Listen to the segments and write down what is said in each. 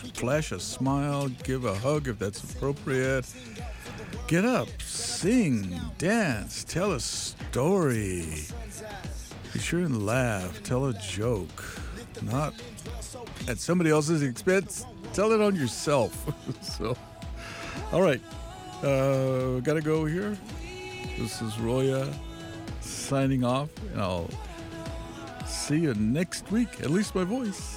flash a smile, give a hug if that's appropriate. Get up, sing, dance, tell a story. Be sure and laugh, tell a joke. Not at somebody else's expense, tell it on yourself. So, all right, gotta go here. This is Roya signing off, and I'll see you next week, at least my voice.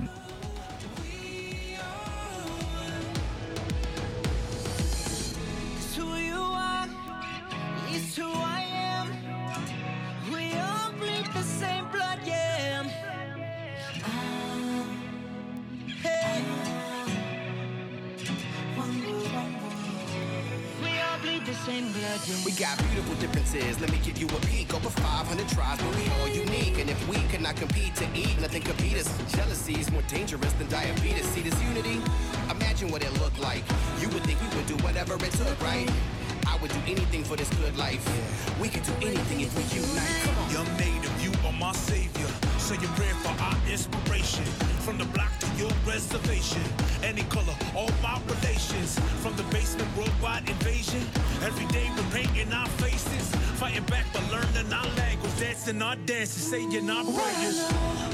We got beautiful differences. Let me give you a peek. Over 500 tribes, but we all unique. And if we could not compete to eat, nothing could beat us. Jealousy is more dangerous than diabetes. See this unity? Imagine what it looked like. You would think we would do whatever it took, right? I would do anything for this good life. We could do anything if we unite. Come on. Young native, you are my savior. Say your prayer for our inspiration. From the block to your reservation. Any color, all my relations. From the basement, worldwide invasion. Every day we're painting our faces. Fighting back but learning our language. Dancing our dances, saying our prayers.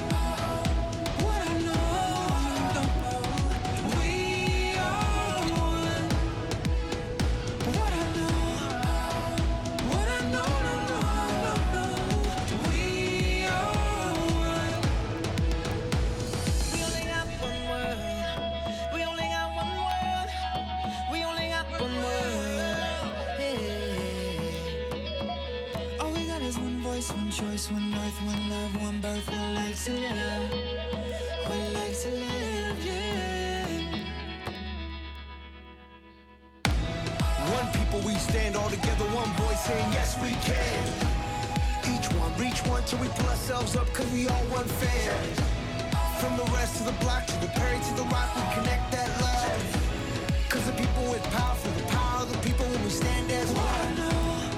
One choice, one earth, one love, one birth, one life to live. One life to live, yeah. One people, we stand all together, one voice saying yes we can. Each one, reach one till we pull ourselves up, cause we all one fan. From the rest of the block to the Perry to the Rock, we connect that love. Cause the people with power, for the power of the people when we stand as one.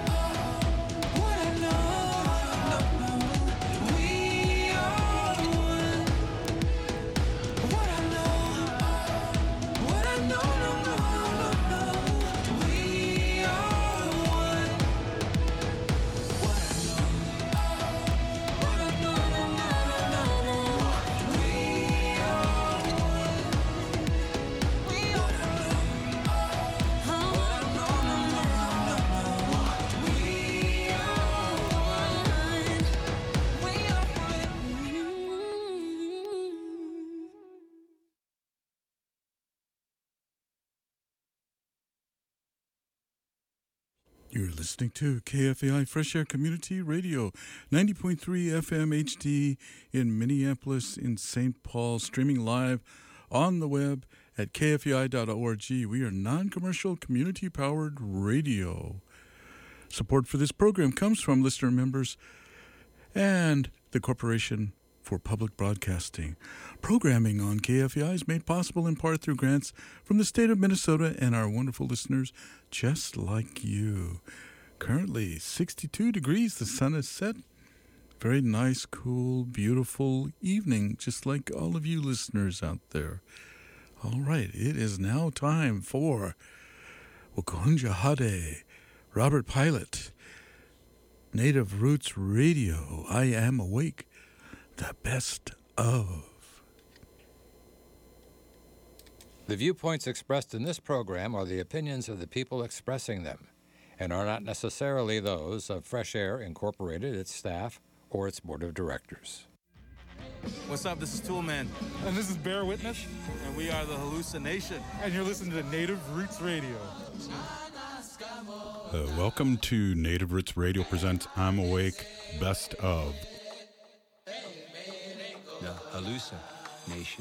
You're listening to KFAI Fresh Air Community Radio, 90.3 FM HD in Minneapolis, in St. Paul, streaming live on the web at kfai.org. We are non-commercial, community-powered radio. Support for this program comes from listener members and the Corporation for Public Broadcasting. Programming on KFAI is made possible in part through grants from the state of Minnesota and our wonderful listeners just like you. Currently 62 degrees, the sun is set. Very nice, cool, beautiful evening, just like all of you listeners out there. All right, it is now time for Wakunja Hade, Robert Pilot, Native Roots Radio, I Am Awake, the best of. The viewpoints expressed in this program are the opinions of the people expressing them and are not necessarily those of Fresh Air Incorporated, its staff, or its board of directors. What's up? This is Toolman. And this is Bear Witness. And we are the Hallucination. And you're listening to Native Roots Radio. Welcome to Native Roots Radio presents I'm Awake, Best of. The Hallucination.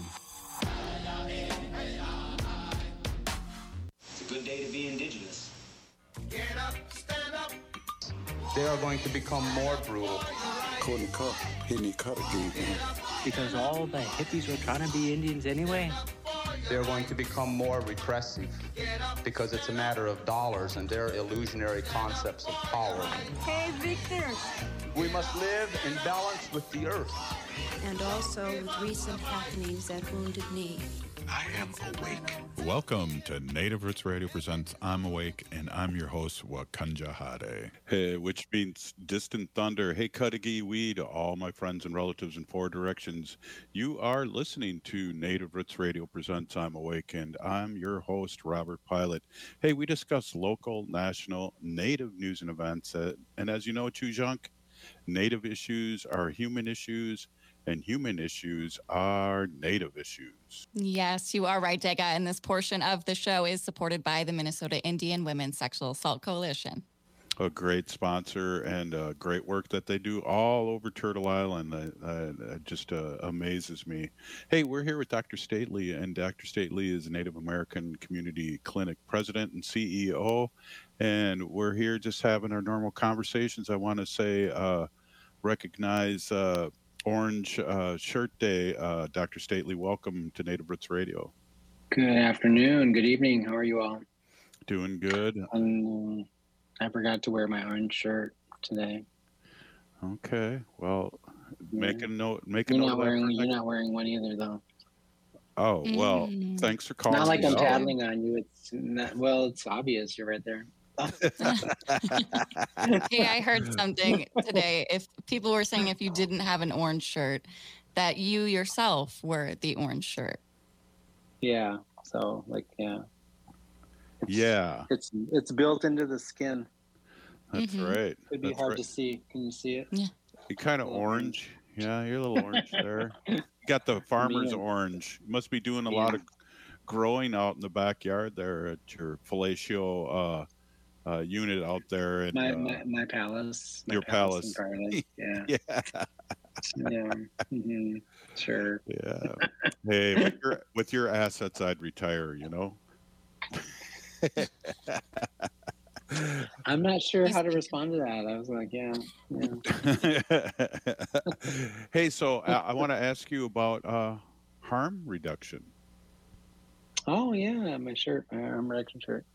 It's a good day to be indigenous. Get up, stand up. They are going to become more brutal. Couldn't cut, hitting cut again. Because all the hippies were trying to be Indians anyway. They're going to become more repressive because it's a matter of dollars and their illusionary concepts of power. Hey, Victor. We must live in balance with the earth. and also with recent happenings at Wounded Knee. I am awake. Welcome to Native Roots Radio presents I'm Awake, and I'm your host, Wakanja Hade. Hey, which means distant thunder. Hey, Cudahy Wee to all my friends and relatives in four directions. You are listening to Native Roots Radio presents I'm Awake, and I'm your host, Robert Pilot. Hey, we discuss local, national, Native news and events. And as you know, Chujunk, Native issues are human issues, and human issues are Native issues. Yes, you are right, Dega. And this portion of the show is supported by the Minnesota Indian Women's Sexual Assault Coalition. A great sponsor and great work that they do all over Turtle Island. Just amazes me. Hey, we're here with Dr. Stately, and Dr. Stately is a Native American Community Clinic president and CEO. And we're here just having our normal conversations. I want to say, recognize Orange Shirt Day. Dr. Stately, welcome to Native Roots Radio. Good afternoon. Good evening. How are you all? Doing good. I forgot to wear my orange shirt today. Okay. Well, make a note. You're not wearing one either, though. Oh, well, thanks for calling. Not like I'm tattling on you. It's not, well, it's obvious. You're right there. Hey, I heard something today. If people were saying if you didn't have an orange shirt, that you yourself were the orange shirt. Yeah. So, like, yeah. It's built into the skin. That's right. It'd be hard to see. Can you see it? Yeah. You're kind of orange. Yeah, you're a little orange there. You got the farmer's orange. You must be doing a lot of growing out in the backyard there at your fellatio unit out there. And, my palace. Your palace. Yeah. Yeah. Yeah. Mm-hmm. Sure. Yeah. Hey, with your assets, I'd retire, you know? I'm not sure how to respond to that. I was like, yeah. Hey, so I want to ask you about harm reduction. Oh yeah, my harm reduction shirt.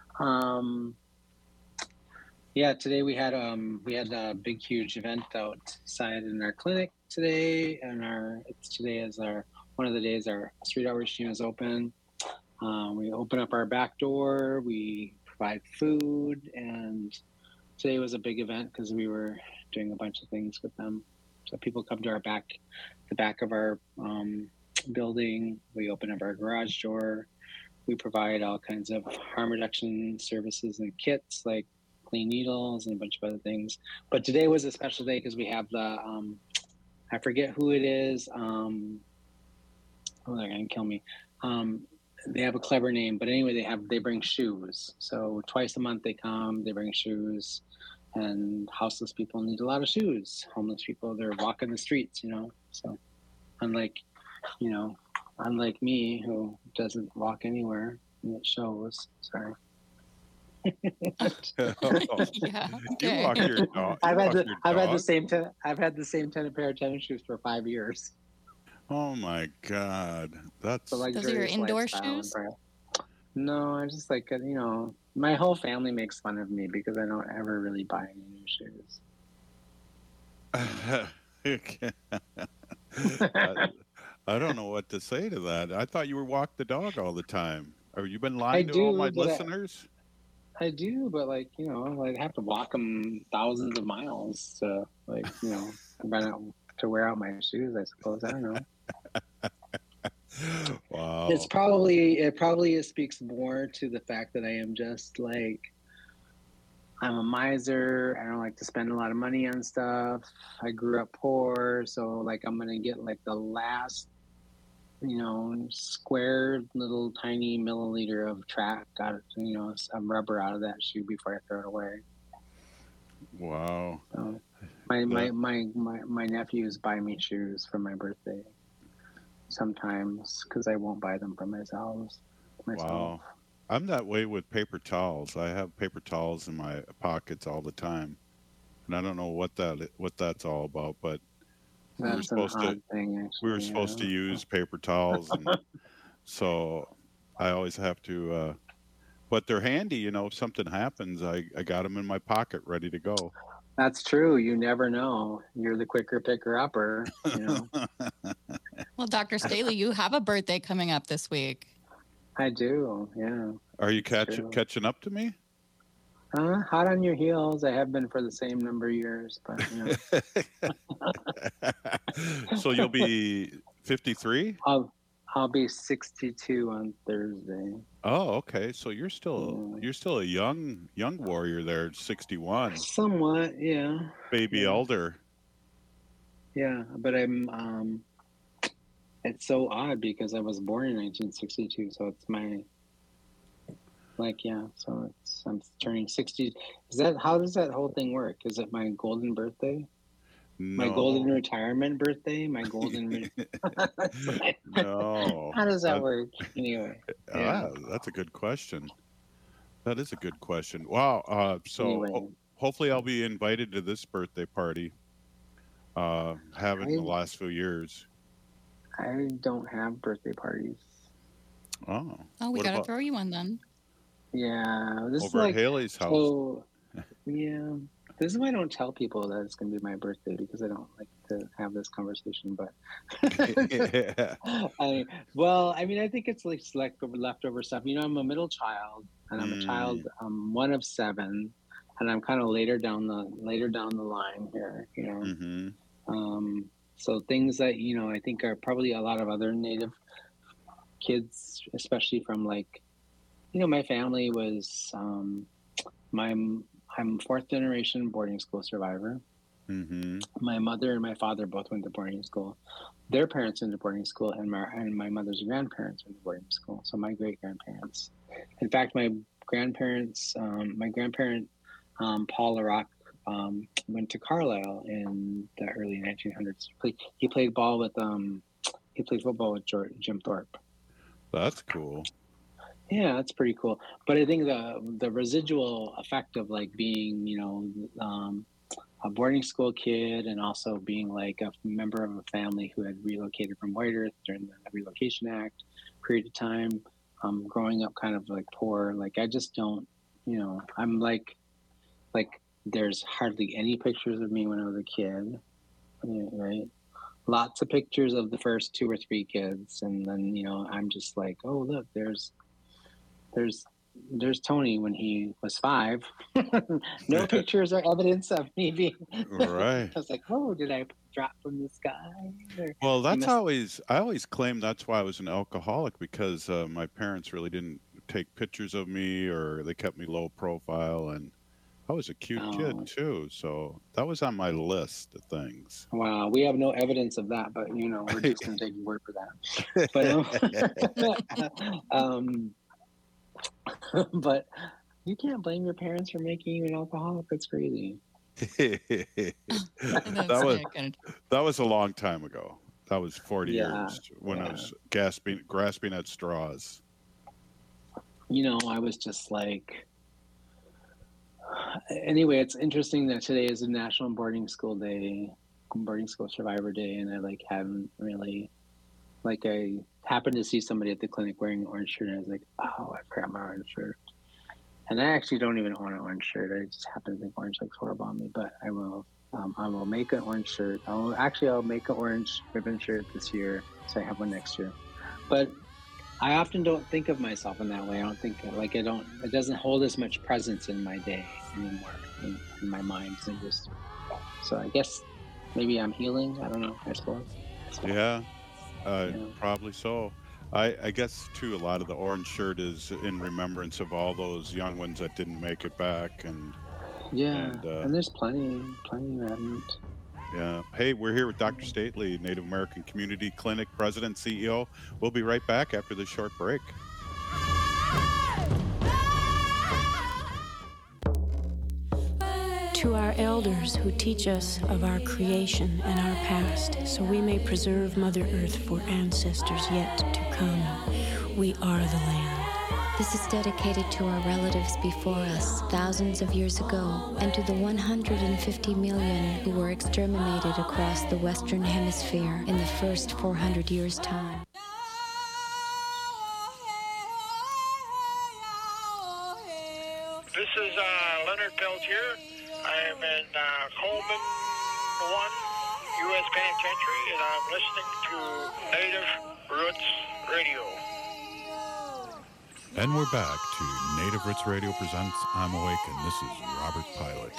Yeah, today we had a big huge event outside in our clinic today, and today is one of the days our street outreach team is open. We open up our back door, we provide food, and today was a big event because we were doing a bunch of things with them. So people come to the back of our building. We open up our garage door. We provide all kinds of harm reduction services and kits like clean needles and a bunch of other things. But today was a special day because we have the, I forget who it is. Oh, they're going to kill me. They have a clever name, but anyway, they bring shoes. So twice a month they come, they bring shoes, and houseless people need a lot of shoes. Homeless people, they're walking the streets, you know. So unlike me who doesn't walk anywhere, and it shows. Sorry. Yeah. Okay. You walk your dog. I've had the same pair of tennis shoes for 5 years. Oh my God, that's those are your indoor shoes? No, I just my whole family makes fun of me because I don't ever really buy any new shoes. I don't know what to say to that. I thought you were walk the dog all the time. Have you been lying to all my listeners? I do, but I'd have to walk them thousands of miles to to wear out my shoes, I suppose. I don't know. Wow. It probably speaks more to the fact that I am just I'm a miser. I don't like to spend a lot of money on stuff. I grew up poor, so I'm gonna get the last, square little tiny milliliter of track out of, some rubber out of that shoe before I throw it away. Wow. So my nephews buy me shoes for my birthday sometimes because I won't buy them for myself. Wow. I'm that way with paper towels. I have paper towels in my pockets all the time, and I don't know what that's all about. But we were supposed to use paper towels, and so I always have to. But they're handy, if something happens, I got them in my pocket ready to go. That's true. You never know. You're the quicker picker upper, you know. Well, Dr. Staley, you have a birthday coming up this week. I do, yeah. Are you catching up to me? Hot on your heels. I have been for the same number of years, but you know. So you'll be 53? I'll be 62 on Thursday. Oh, okay. So you're still a young warrior there, 61. Somewhat, yeah. Baby elder. Yeah, but I'm it's so odd because I was born in 1962, so it's my so I'm turning 60. How does that whole thing work? Is it my golden birthday? No. My golden retirement birthday? My golden No. How does that work? Anyway. Yeah. That's a good question. That is a good question. Wow. Hopefully I'll be invited to this birthday party. Haven't in the last few years. I don't have birthday parties. Oh. Oh, we gotta throw you one then. Yeah. This over at Haley's house. So, yeah. This is why I don't tell people that it's going to be my birthday, because I don't like to have this conversation. But yeah. I think it's like leftover stuff. You know, I'm a middle child, and I'm a child. I'm one of 7, and I'm kind of later down the line here. You know, so things that I think are probably a lot of other Native kids, especially from my family was I'm 4th generation boarding school survivor. Mm-hmm. My mother and my father both went to boarding school. Their parents went to boarding school, and my mother's grandparents went to boarding school. So my great grandparents. In fact, my grandparent Paul LaRock went to Carlisle in the early 1900s. He played football with Jim Thorpe. That's cool. Yeah, that's pretty cool. But I think the residual effect of being, a boarding school kid, and also being a member of a family who had relocated from White Earth during the Relocation Act period of time, growing up kind of poor. I just don't, I'm there's hardly any pictures of me when I was a kid, right? Lots of pictures of the first 2 or 3 kids, and then I'm just oh look, there's Tony when he was 5. No pictures or evidence of me being right. I was oh, did I drop from the sky? Well, I always claimed that's why I was an alcoholic, because my parents really didn't take pictures of me, or they kept me low profile, and I was a cute kid too, so that was on my list of things. Wow, we have no evidence of that, but we're just gonna take your word for that. But but you can't blame your parents for making you an alcoholic. That's crazy. that was a long time ago. That was 40 years when I was grasping at straws. I was just anyway, it's interesting that today is a National Boarding School Day, Boarding School Survivor Day, and I haven't really I happened to see somebody at the clinic wearing an orange shirt, and I was oh, I forgot my orange shirt. And I actually don't even own an orange shirt. I just happen to think orange looks horrible on me, but I will make an orange shirt. I'll make an orange ribbon shirt this year, so I have one next year. But I often don't think of myself in that way. I don't think it doesn't hold as much presence in my day anymore, in my mind. So I guess maybe I'm healing. I don't know, I suppose. Yeah. Probably so. I guess too, a lot of the orange shirt is in remembrance of all those young ones that didn't make it back, and there's plenty who haven't. Yeah. Hey, we're here with Dr. Staley, Native American Community Clinic President, CEO. We'll be right back after this short break. To our elders who teach us of our creation and our past, so we may preserve Mother Earth for ancestors yet to come, we are the land. This is dedicated to our relatives before us, thousands of years ago, and to the 150 million who were exterminated across the Western Hemisphere in the first 400 years' time. This is Leonard Peltier. I'm in Coleman 1, U.S. Penitentiary, and I'm listening to Native Roots Radio. And we're back to Native Roots Radio presents I'm Awake, and this is Robert Pilot.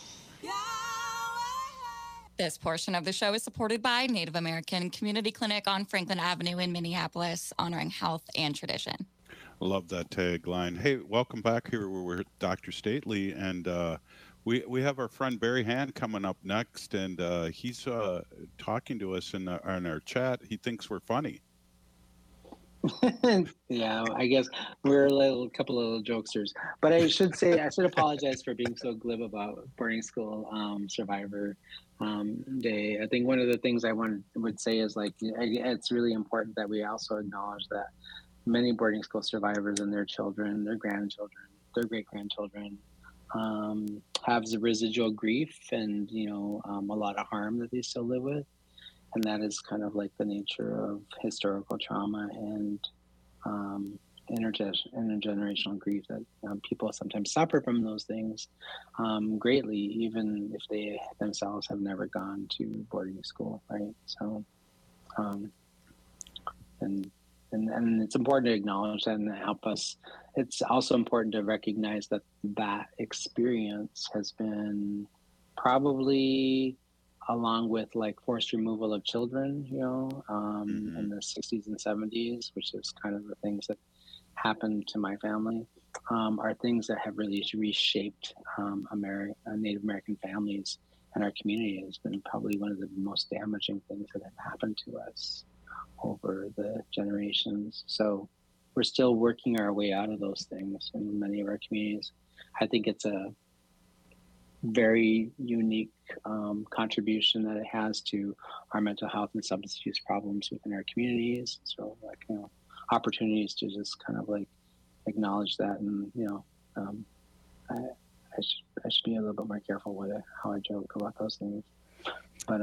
This portion of the show is supported by Native American Community Clinic on Franklin Avenue in Minneapolis, honoring health and tradition. Love that tagline. Hey, welcome back. Here we're with Dr. Stately, and we have our friend Barry Hand coming up next, and he's talking to us in our chat. He thinks we're funny. Yeah, I guess we're a couple of little jokesters. But I should apologize for being so glib about boarding school survivor day. I think one of the things I would say is it's really important that we also acknowledge that many boarding school survivors and their children, their grandchildren, their great-grandchildren have the residual grief and a lot of harm that they still live with. And that is kind of like the nature of historical trauma and intergenerational grief, that people sometimes suffer from those things greatly, even if they themselves have never gone to boarding school, right? So, and it's important to acknowledge that and help us. It's also important to recognize that experience has been probably, along with forced removal of children, in the 60s and 70s, which is kind of the things that happened to my family, are things that have really reshaped Native American families and our community. Has been probably one of the most damaging things that have happened to us over the generations. So we're still working our way out of those things in many of our communities. I think it's a very unique contribution that it has to our mental health and substance use problems within our communities. So opportunities to just kind of acknowledge that, and I should be a little bit more careful with how I joke about those things. But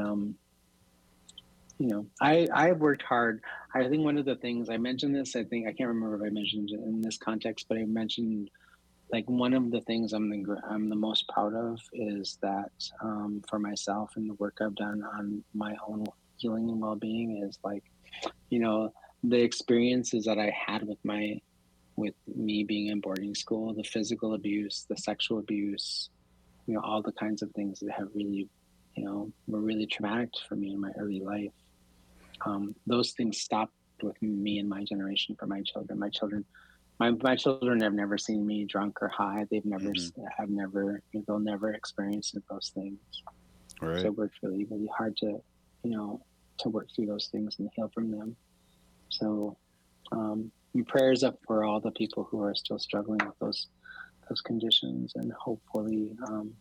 I've worked hard. I think one of the things I mentioned this, I can't remember if I mentioned it in this context, but I mentioned one of the things I'm the most proud of is that for myself and the work I've done on my own healing and well-being is the experiences that I had with me being in boarding school, the physical abuse, the sexual abuse, all the kinds of things that have really, were really traumatic for me in my early life. Those things stopped with me and my generation for my children. My children have never seen me drunk or high. They've never, they'll never experience those things. Right. So I worked really, really hard to work through those things and heal from them. So, prayers up for all the people who are still struggling with those conditions, and hopefully,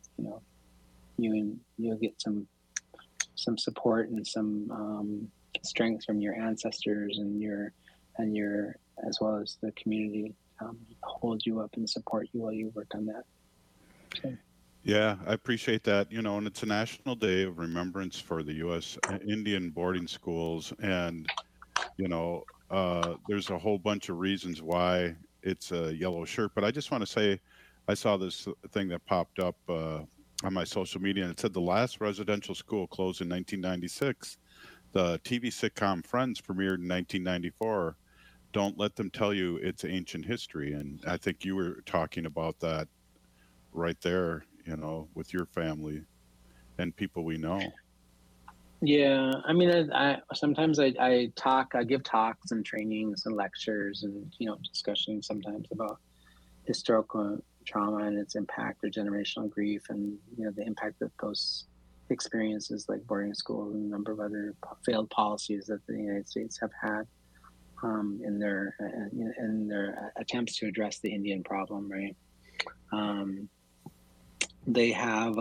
you'll get some support and some strength from your ancestors and your as well as the community hold you up and support you while you work on that. So. Yeah, I appreciate that. And it's a National Day of Remembrance for the U.S. Indian boarding schools, and there's a whole bunch of reasons why it's a yellow shirt. But I just want to say, I saw this thing that popped up on my social media, and it said the last residential school closed in 1996. The TV sitcom Friends premiered in 1994. Don't let them tell you it's ancient history. And I think you were talking about that right there, with your family and people we know. Yeah, I mean, I sometimes I give talks and trainings and lectures and discussions sometimes about historical trauma and its impact or generational grief, and the impact that those experiences like boarding school and a number of other failed policies that the United States have had in their attempts to address the Indian problem, right? They have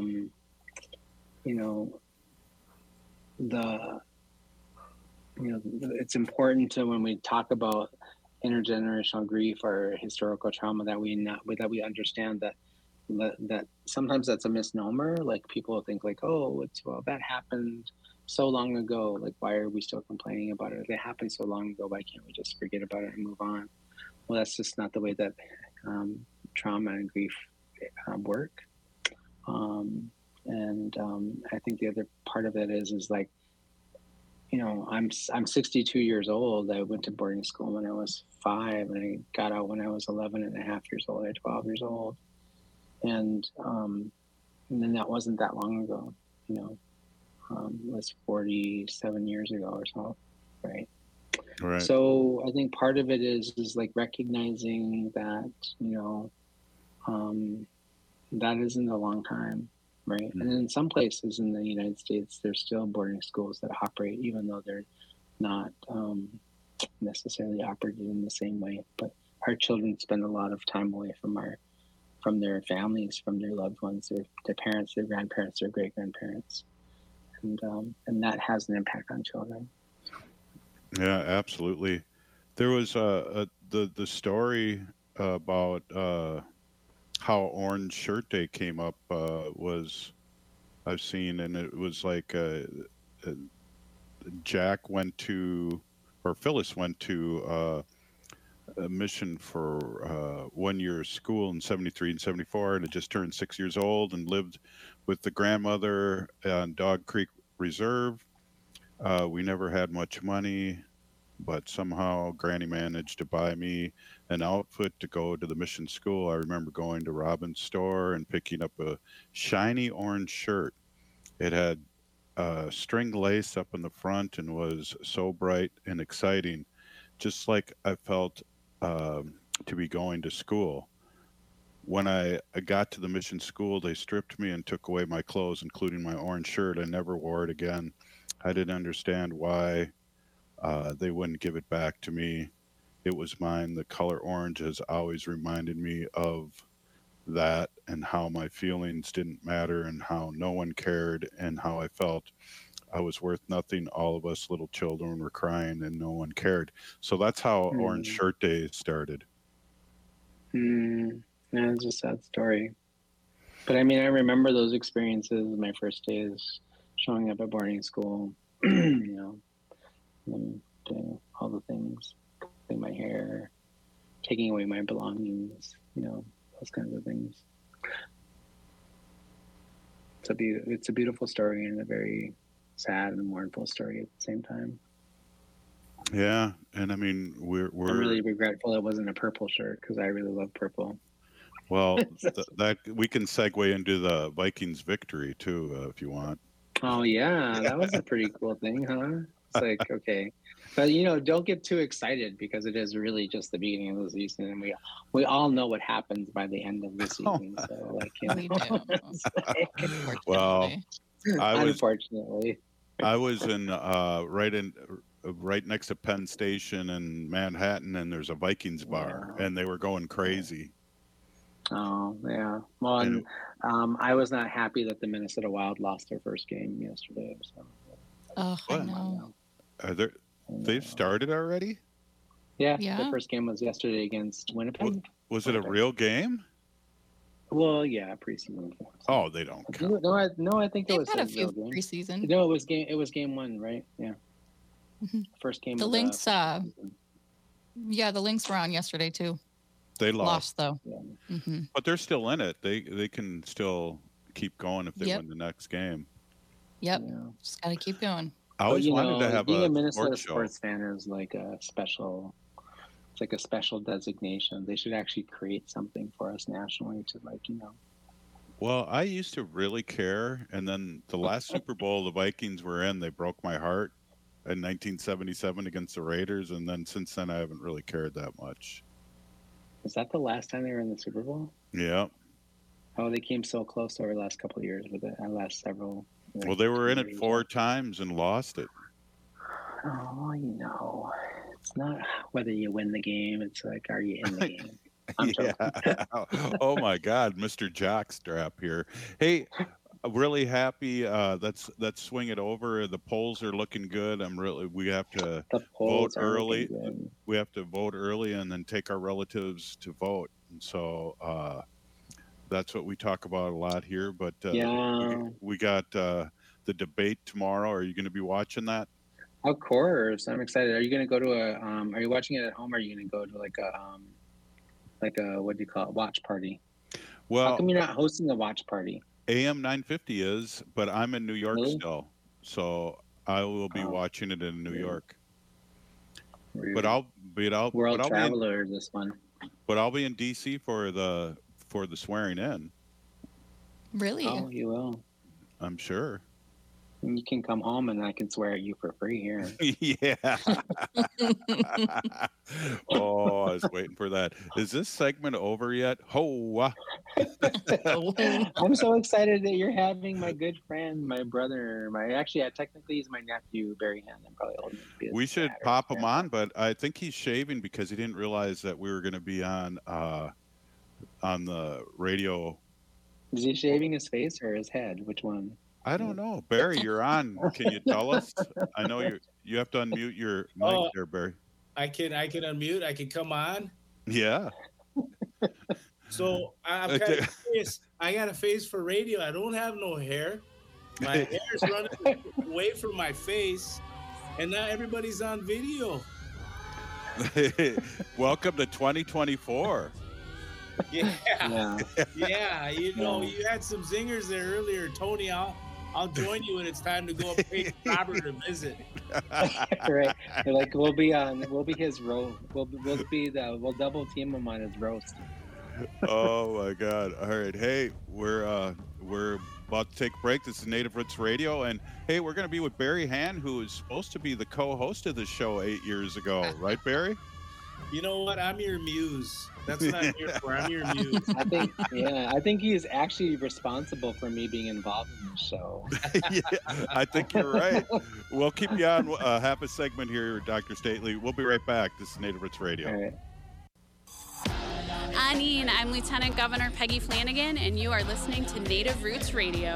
it's important to, when we talk about intergenerational grief or historical trauma, that we understand that sometimes that's a misnomer. Like, people think that happened so long ago. Like, why are we still complaining about it? If it happened so long ago, why can't we just forget about it and move on? Well, that's just not the way that trauma and grief work. I think the other part of it is like, you know, I'm 62 years old. I went to boarding school when I was 5, and I got out when I was 11 and a half years old, or 12 years old. And then that wasn't that long ago, you know. It was 47 years ago or so, right? Right. So I think part of it is like recognizing that, you know, that isn't a long time, right? Mm-hmm. And in some places in the United States, there's still boarding schools that operate, even though they're not necessarily operated in the same way. But our children spend a lot of time away from their families, from their loved ones, their parents, their grandparents, their great-grandparents. And that has an impact on children. Yeah, absolutely. There was the story about how Orange Shirt Day came up was I've seen, and it was like Jack went to, or Phyllis went to a mission for 1 year of school in 73 and 74, and had just turned 6 years old, and lived with the grandmother on Dog Creek Reserve. We never had much money, but somehow Granny managed to buy me an outfit to go to the mission school. I remember going to Robin's store and picking up a shiny orange shirt. It had string lace up in the front and was so bright and exciting, just like I felt to be going to school. When I got to the mission school, they stripped me and took away my clothes, including my orange shirt. I never wore it again. I didn't understand why they wouldn't give it back to me. It was mine. The color orange has always reminded me of that, and how my feelings didn't matter, and how no one cared, and how I felt I was worth nothing. All of us little children were crying and no one cared. So that's how Orange Shirt Day started. Yeah, it's a sad story. But I mean, I remember those experiences, my first days showing up at boarding school, you know, and doing all the things, cutting my hair, taking away my belongings, you know, those kinds of things. It's a beautiful story, and a very sad and mournful story at the same time. Yeah, and I mean, we're I'm really regretful it wasn't a purple shirt, because I really love purple. Well, that we can segue into the Vikings victory too, if you want. Oh yeah, that was a pretty cool thing, huh? It's like, okay, but you know, don't get too excited, because it is really just the beginning of the season, and we all know what happens by the end of the season. So like, you know, well, unfortunately, I was in right next to Penn Station in Manhattan, and there's a Vikings bar, and they were going crazy. Oh yeah, well, and I was not happy that the Minnesota Wild lost their first game yesterday. So. Oh, I know. They've started already? Yeah, the first game was yesterday against Winnipeg. Was it a real game? Well, yeah, preseason. Oh, they don't count. No, I think it was had a few real game. preseason. No, it was game 1, right? Yeah. Mm-hmm. First game. The Lynx. Yeah, the Lynx were on yesterday too. They lost though. Yeah. Mm-hmm. But they're still in it. They can still keep going if they win the next game. Yep. Yeah. Just got to keep going. I always wanted to have being a sports Minnesota sports fan is like a special. It's like a special designation. They should actually create something for us nationally to, like, you know. Well, I used to really care, and then the last Super Bowl the Vikings were in, they broke my heart in 1977 against the Raiders, and then since then I haven't really cared that much. Was that the last time they were in the Super Bowl? Yeah. Oh, they came so close over the last couple of years with it. Last several. Well, they were in it 4 times and lost it. Oh, you know, it's not whether you win the game. It's like, are you in the game? Yeah. Oh my God, Mr. Jockstrap here. Hey, really happy. Let's swing it over. The polls are looking good. We have to vote early. We have to vote early and then take our relatives to vote. And so that's what we talk about a lot here. But we got the debate tomorrow. Are you going to be watching that? Of course, I'm excited. Are you going to go to are you watching it at home, or are you going to go to like a what do you call it, watch party? Well, how come you're not hosting a watch party? AM 950 is, but I'm in New York Really? still, so I will be watching it in New York. Weird. But I'll World but Traveler, this one. But I'll be in DC for the swearing in. Really? Oh, you will. I'm sure. You can come home and I can swear at you for free here. Yeah. Oh, I was waiting for that. Is this segment over yet? Ho! I'm so excited that you're having my good friend, my brother, technically he's my nephew, Barry Hand. I'm probably old enough to be his We should dad or pop his him on, but I think he's shaving because he didn't realize that we were going to be on the radio. Is he shaving his face or his head? Which one? I don't know. Barry, you're on. Can you tell us? I know you have to unmute your mic there, Barry. I can unmute. I can come on. Yeah. So I'm kind of curious. I got a face for radio. I don't have no hair. My hair is running away from my face, and now everybody's on video. Welcome to 2024. Yeah. You know, you had some zingers there earlier, Tony. I'll join you when it's time to go up and pay Robert a visit. Right. Like we'll be his roast. We'll double team him on his roast. Oh my God. All right. Hey, we're about to take a break. This is Native Roots Radio, and hey, we're gonna be with Barry Hand, who is supposed to be the co-host of the show 8 years ago, right, Barry? You know what? I'm your muse. That's what I'm here for. I'm your muse. I think he is actually responsible for me being involved in the show. Yeah, I think you're right. We'll keep you on half a segment here, Dr. Stately. We'll be right back. This is Native Roots Radio. All right. Anine, I'm Lieutenant Governor Peggy Flanagan, and you are listening to Native Roots Radio.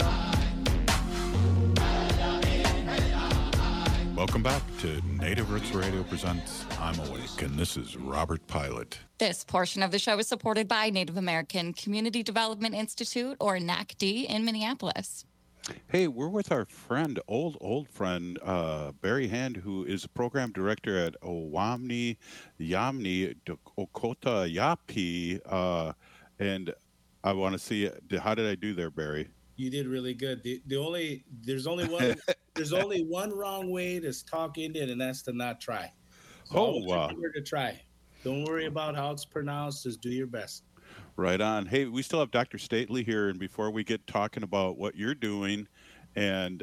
Welcome back to Native Roots Radio presents I'm Awake, and this is Robert Pilot. This portion of the show is supported by Native American Community Development Institute, or NACD, in Minneapolis. Hey, we're with our friend, old friend, Barry Hand, who is a program director at Owamni Yamni Okota Yapi, and I want to see how did I do there, Barry? You did really good. There's only one wrong way to talk Indian, and that's to not try. So remember to try. Don't worry about how it's pronounced. Just do your best. Right on. Hey, we still have Dr. Stately here, and before we get talking about what you're doing, and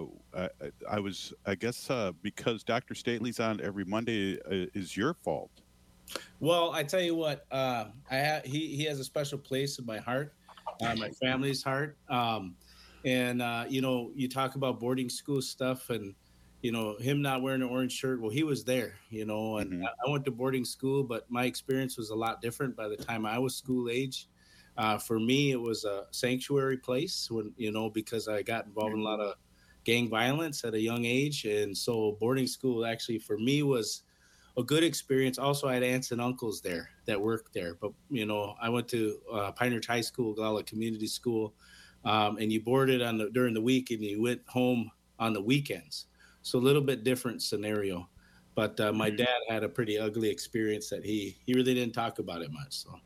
I guess because Dr. Stately's on every Monday is your fault. Well, I tell you what, he has a special place in my heart. My family's heart. You know, you talk about boarding school stuff and, you know, him not wearing an orange shirt. Well, he was there, you know, and I went to boarding school, but my experience was a lot different by the time I was school age. For me, it was a sanctuary place when, you know, because I got involved in a lot of gang violence at a young age. And so boarding school actually for me was a good experience. Also, I had aunts and uncles there that worked there. But, you know, I went to Pine Ridge High School, Gala Community School, and you boarded during the week and you went home on the weekends. So a little bit different scenario. But my dad had a pretty ugly experience that he really didn't talk about it much. So.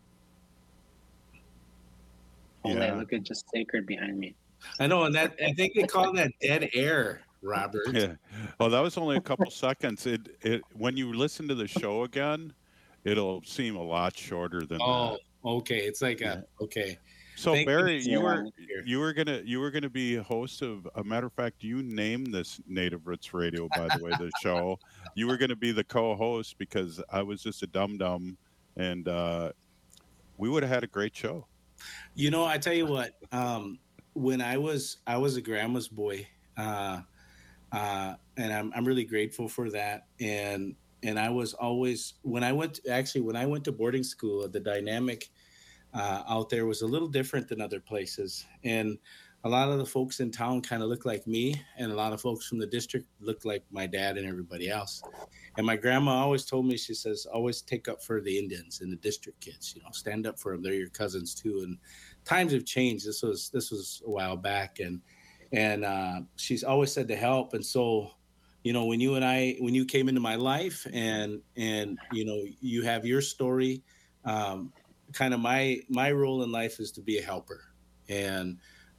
Oh, they look just sacred behind me. I know, and that I think they call that dead air, Robert. Yeah. Well, that was only a couple seconds. It when you listen to the show again, it'll seem a lot shorter than that. Oh, okay. It's like okay. So Barry, you were gonna be a host of. A matter of fact, you named this Native Roots Radio, by the way, the show. You were gonna be the co-host because I was just a dum-dum, and we would have had a great show. You know, I tell you what. When I was a grandma's boy, and I'm really grateful for that. And I was always when I went to boarding school, the dynamic out there was a little different than other places. And a lot of the folks in town kind of looked like me, and a lot of folks from the district looked like my dad and everybody else. And my grandma always told me, she says, always take up for the Indians and the district kids, you know, stand up for them. They're your cousins too. And times have changed. This was a while back. And she's always said to help. And so, you know, when you came into my life and, you know, you have your story, kind of my role in life is to be a helper. And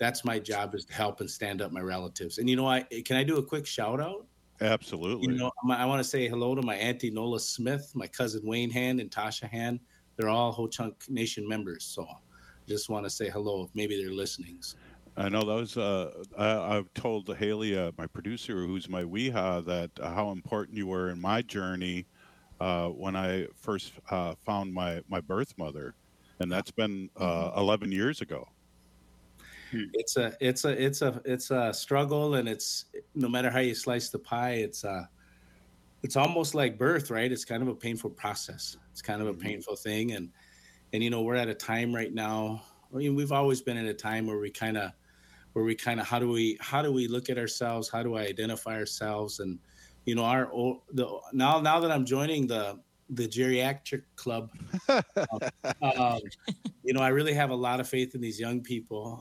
that's my job, is to help and stand up my relatives. And, can I do a quick shout out? Absolutely. I want to say hello to my auntie Nola Smith, my cousin Wayne Hand, and Tasha Hand. They're all Ho-Chunk Nation members. So I just want to say hello if maybe they're listening. I know that was, I've told Haley, my producer, who's my Weeha, that how important you were in my journey when I first found my birth mother. And that's been 11 years ago. It's a struggle, and it's, no matter how you slice the pie, it's almost like birth, right? It's kind of a painful process. It's kind of a painful thing. And we're at a time right now. I mean, we've always been at a time where we kind of, how do we look at ourselves? How do I identify ourselves? And, now that I'm joining the geriatric club, I really have a lot of faith in these young people,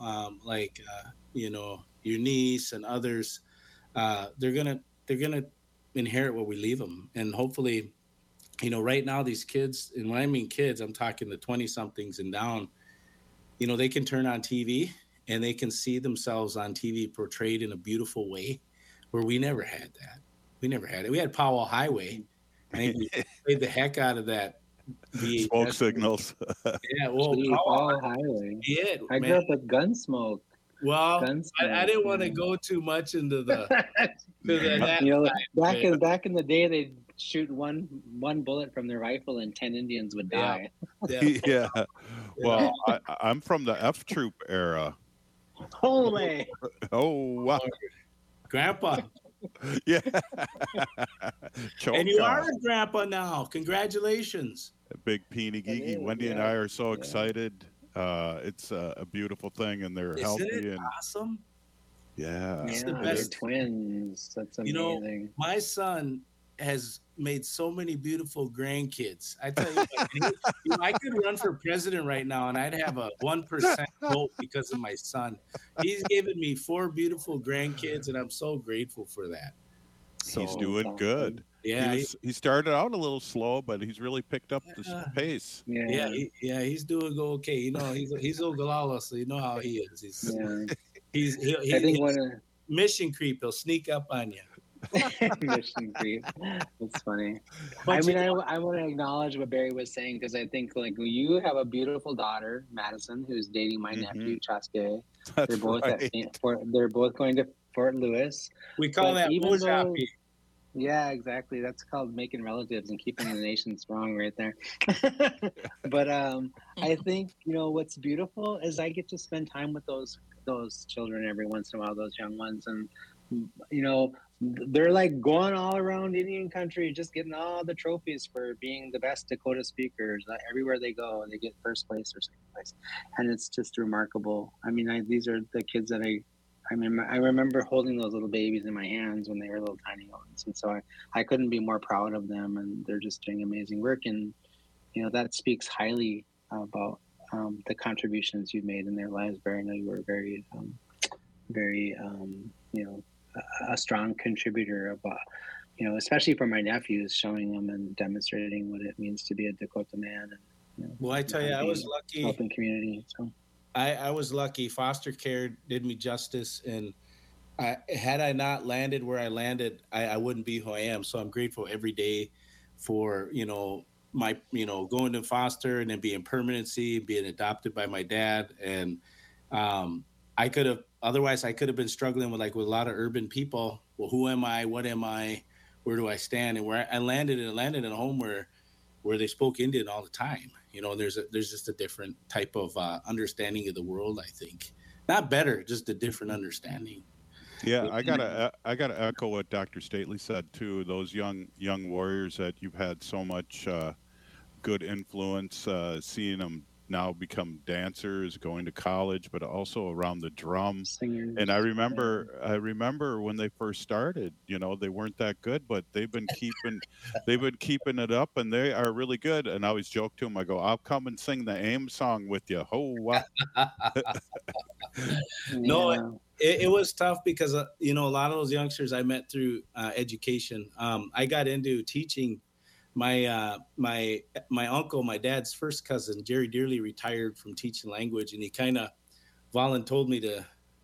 your niece and others. They're gonna inherit what we leave them, and hopefully, right now these kids, and when I mean kids, I'm talking the 20-somethings and down. They can turn on TV and they can see themselves on TV portrayed in a beautiful way, where we never had that. We never had it. We had Powell Highway. I think we played the heck out of that. Smoke signals. Yeah, well, Powell Highway. Yeah, I grew up with Gunsmoke. Well, I didn't want to go too much into the. Back in the day, they'd shoot one bullet from their rifle and 10 Indians would die. Yeah. Well, I'm from the F Troop era. Holy! Oh wow, Grandpa. Yeah. And you are a grandpa now. Congratulations. Big Peeny Geeky. Wendy and I are so excited. It's a beautiful thing, and they're healthy. Isn't it and awesome? Yeah. It's the best. Twins. That's amazing. My son has made so many beautiful grandkids. I tell you what, I could run for president right now and I'd have a 1% vote because of my son. He's given me 4 beautiful grandkids, and I'm so grateful for that. He's doing good. Yeah, he started out a little slow, but he's really picked up the pace. He's doing okay. He's Ogallala, so you know how he is. He's mission creep. He'll sneak up on you. Mission creep. That's funny. I want to acknowledge what Barry was saying, because I think you have a beautiful daughter, Madison, who's dating my nephew Chaske. They're both they're both going to Fort Lewis. We call that Mojapi. Yeah, exactly. That's called making relatives and keeping the nation strong, right there. But I think what's beautiful is I get to spend time with those children every once in a while, those young ones, and they're like going all around Indian country, just getting all the trophies for being the best Dakota speakers. Everywhere they go, they get first place or second place, and it's just remarkable. I mean, these are the kids that I remember holding those little babies in my hands when they were little tiny ones, and so I couldn't be more proud of them. And they're just doing amazing work, and that speaks highly about the contributions you've made in their lives. Barry, I know you were very, very, a strong contributor about, especially for my nephews, showing them and demonstrating what it means to be a Dakota man. And, well, I tell you, I was lucky. Helping community. So I was lucky. Foster care did me justice, and had I not landed where I landed, I wouldn't be who I am. So I'm grateful every day for my going to foster and then being permanency, being adopted by my dad, and I could have been struggling with a lot of urban people. Well, who am I? What am I? Where do I stand? And where I landed in a home where they spoke Indian all the time. There's just a different type of understanding of the world. I think not better, just a different understanding. Yeah, I gotta echo what Dr. Stately said too. Those young warriors that you've had so much good influence, seeing them now become dancers, going to college, but also around the drum. Singers. And I remember when they first started, they weren't that good, but they've been keeping it up, and they are really good. And I always joke to them, I go, I'll come and sing the AIM song with you. Oh, wow. No, it was tough because, a lot of those youngsters I met through education. I got into teaching. My uncle, my dad's first cousin, Jerry Dearly, retired from teaching language, and he kind of told me to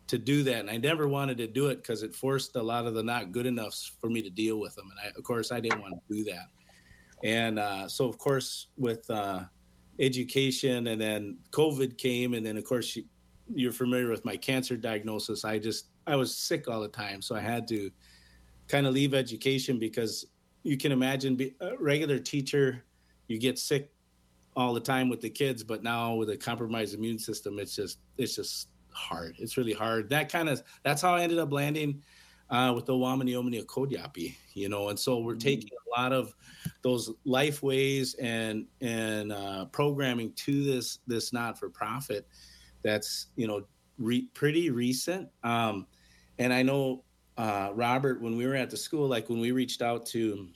to do that. And I never wanted to do it because it forced a lot of the not good enoughs for me to deal with them. And of course, I didn't want to do that. And so, of course, with education, and then COVID came, and then, of course, you're familiar with my cancer diagnosis. I was sick all the time. So I had to kind of leave education, because you can imagine a regular teacher, you get sick all the time with the kids, but now with a compromised immune system, it's just hard. It's really hard. That's how I ended up landing with the Wamani Kodiapi, and so we're taking a lot of those life ways and programming to this not-for-profit that's, pretty recent. And I know, Robert, when we were at the school, like when we reached out to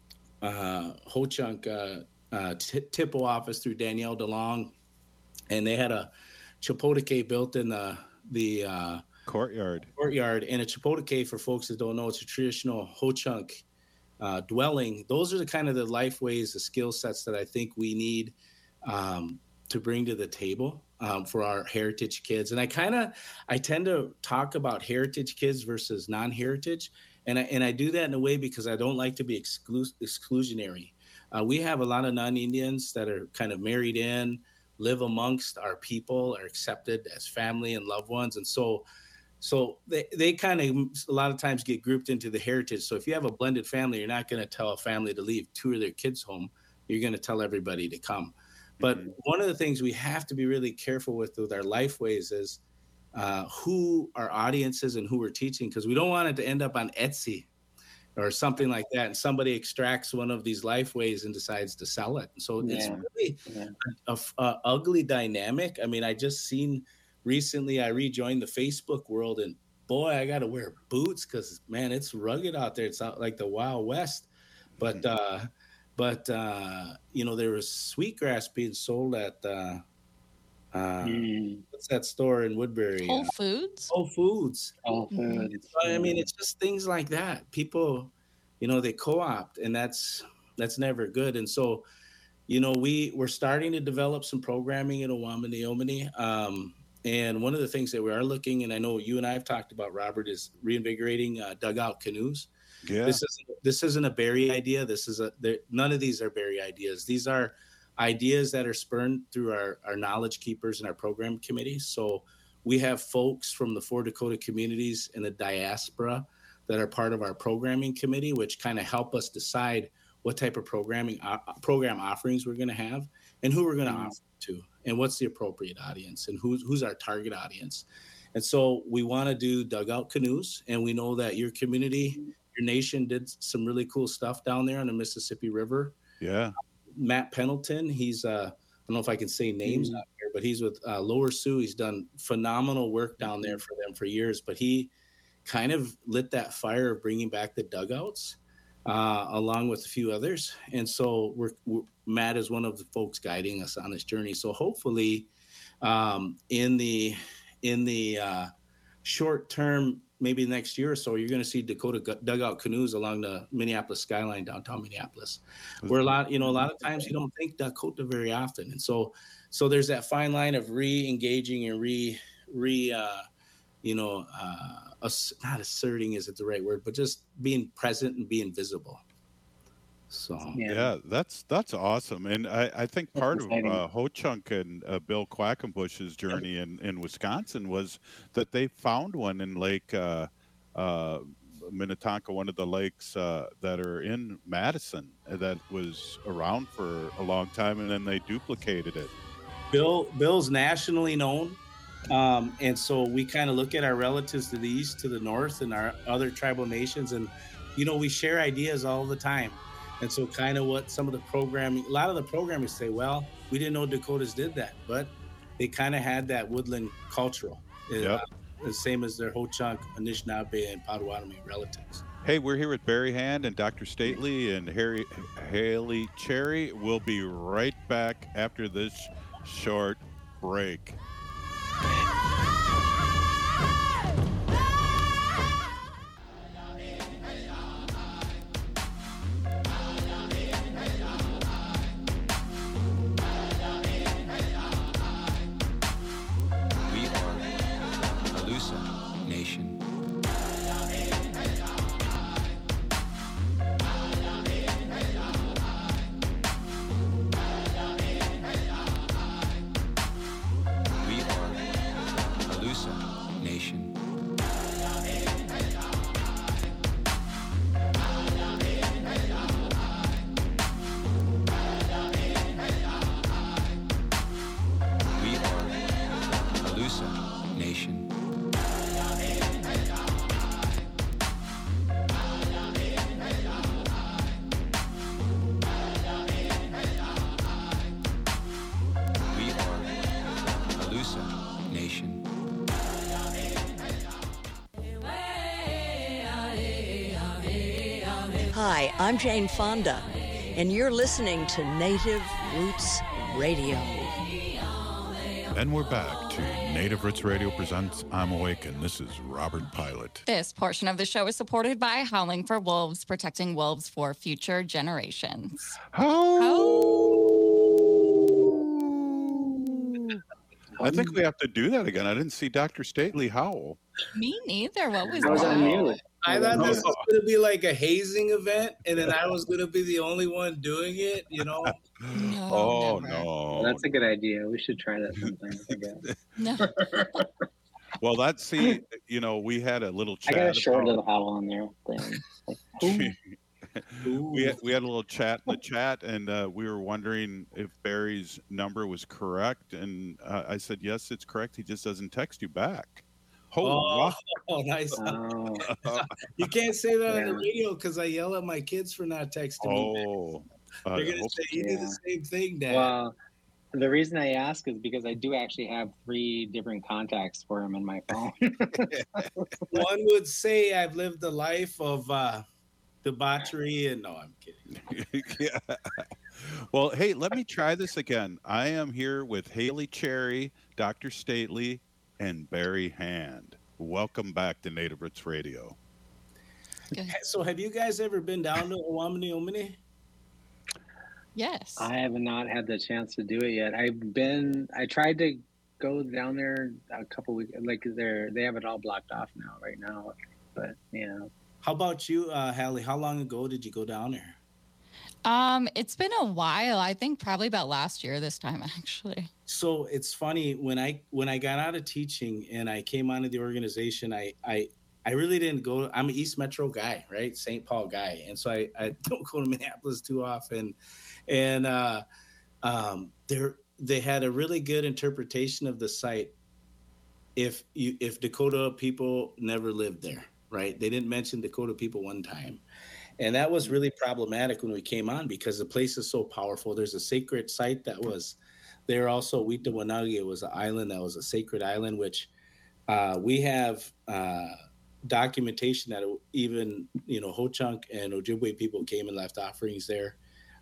Ho Chunk TIPO office through Danielle DeLong, and they had a Chapotake built in the courtyard. And a Chapotake, for folks that don't know, it's a traditional Ho Chunk dwelling. Those are the kind of the life ways, the skill sets that I think we need to bring to the table for our heritage kids. And I tend to talk about heritage kids versus non-heritage. And I do that in a way because I don't like to be exclusionary. We have a lot of non-Indians that are kind of married in, live amongst our people, are accepted as family and loved ones. And so they kind of a lot of times get grouped into the heritage. So if you have a blended family, you're not going to tell a family to leave 2 of their kids home. You're going to tell everybody to come. But one of the things we have to be really careful with our lifeways is who our audience is and who we're teaching, because we don't want it to end up on Etsy or something like that, and somebody extracts one of these lifeways and decides to sell it. So it's really a ugly dynamic. I mean, I just seen recently, I rejoined the Facebook world, and boy, I got to wear boots because, man, it's rugged out there. It's not like the Wild West. But there was sweetgrass being sold at what's that store in Woodbury? Whole Foods. Whole Foods. Mm-hmm. I mean, it's just things like that. People, they co-opt, and that's never good. And so, we're starting to develop some programming in Owamini. And one of the things that we are looking, and I know you and I have talked about, Robert, is reinvigorating dugout canoes. Yeah. This isn't a Barry idea. None of these are Barry ideas. These are ideas that are spurned through our knowledge keepers and our program committees. So we have folks from the 4 Dakota communities in the diaspora that are part of our programming committee, which kind of help us decide what type of program offerings we're going to have and who we're going to offer to, and what's the appropriate audience and who's our target audience. And so we want to do dugout canoes, and we know that your community, your nation did some really cool stuff down there on the Mississippi River. Yeah. Matt Pendleton, he's I don't know if I can say names out here, but he's with Lower Sioux. He's done phenomenal work down there for them for years, but he kind of lit that fire of bringing back the dugouts along with a few others. And so Matt is one of the folks guiding us on this journey. So hopefully in the short term, maybe next year or so, you're going to see Dakota dugout canoes along the Minneapolis skyline, downtown Minneapolis, where a lot of times you don't think Dakota very often. And so there's that fine line of re-engaging and not asserting isn't the right word, but just being present and being visible. So yeah, that's awesome. And I think part of Ho Chunk and Bill Quackenbush's journey in Wisconsin was that they found one in Lake Minnetonka, one of the lakes that are in Madison, that was around for a long time, and then they duplicated it. Bill's nationally known. And so we kind of look at our relatives to the east, to the north, and our other tribal nations. And, we share ideas all the time. And so kind of what some of the programming, a lot of the programmers say, well, we didn't know Dakotas did that, but they kind of had that woodland cultural, the same as their Ho Chunk, Anishinaabe, and Potawatomi relatives. Hey, we're here with Barry Hand and Dr. Stately and Haley Cherry. We'll be right back after this short break. We are Halusa Hi, I'm Jane Fonda, and you're listening to Native Roots Radio. And we're back to Native Roots Radio presents I'm Awake, and this is Robert Pilot. This portion of the show is supported by Howling for Wolves, protecting wolves for future generations. I think we have to do that again. I didn't see Dr. Stately howl. Me neither. What was I was that? on mute. I thought this was going to be like a hazing event, and then I was going to be the only one doing it, No. Well, that's a good idea. We should try that sometime. I guess. No. Well, we had a little chat. I got a short little howl on there. We had a little chat in the chat, and we were wondering if Barry's number was correct, and I said yes, it's correct. He just doesn't text you back. Oh, nice. You can't say that on the radio because I yell at my kids for not texting me. They're going to say you do the same thing, Dad. Well, the reason I ask is because I do actually have 3 different contacts for him in my phone. One would say I've lived a life of debauchery, and no, I'm kidding. Yeah. Well, hey, let me try this again. I am here with Haley Cherry, Dr. Stately, and Barry Hand. Welcome back to Native Roots Radio. So have you guys ever been down to Owamini Omini? Yes. I have not had the chance to do it yet. I tried to go down there a couple weeks, like they have it all blocked off right now. But How about you, Hallie? How long ago did you go down there? It's been a while. I think probably about last year this time, actually. So it's funny when I got out of teaching and I came onto the organization, I really didn't go. I'm an East Metro guy, right? St. Paul guy, and so I don't go to Minneapolis too often. And they had a really good interpretation of the site. If Dakota people never lived there, right? They didn't mention Dakota people one time. And that was really problematic when we came on because the place is so powerful. There's a sacred site that was there also. Wita Wanagi, it was an island that was a sacred island, which we have documentation that even, Ho-Chunk and Ojibwe people came and left offerings there,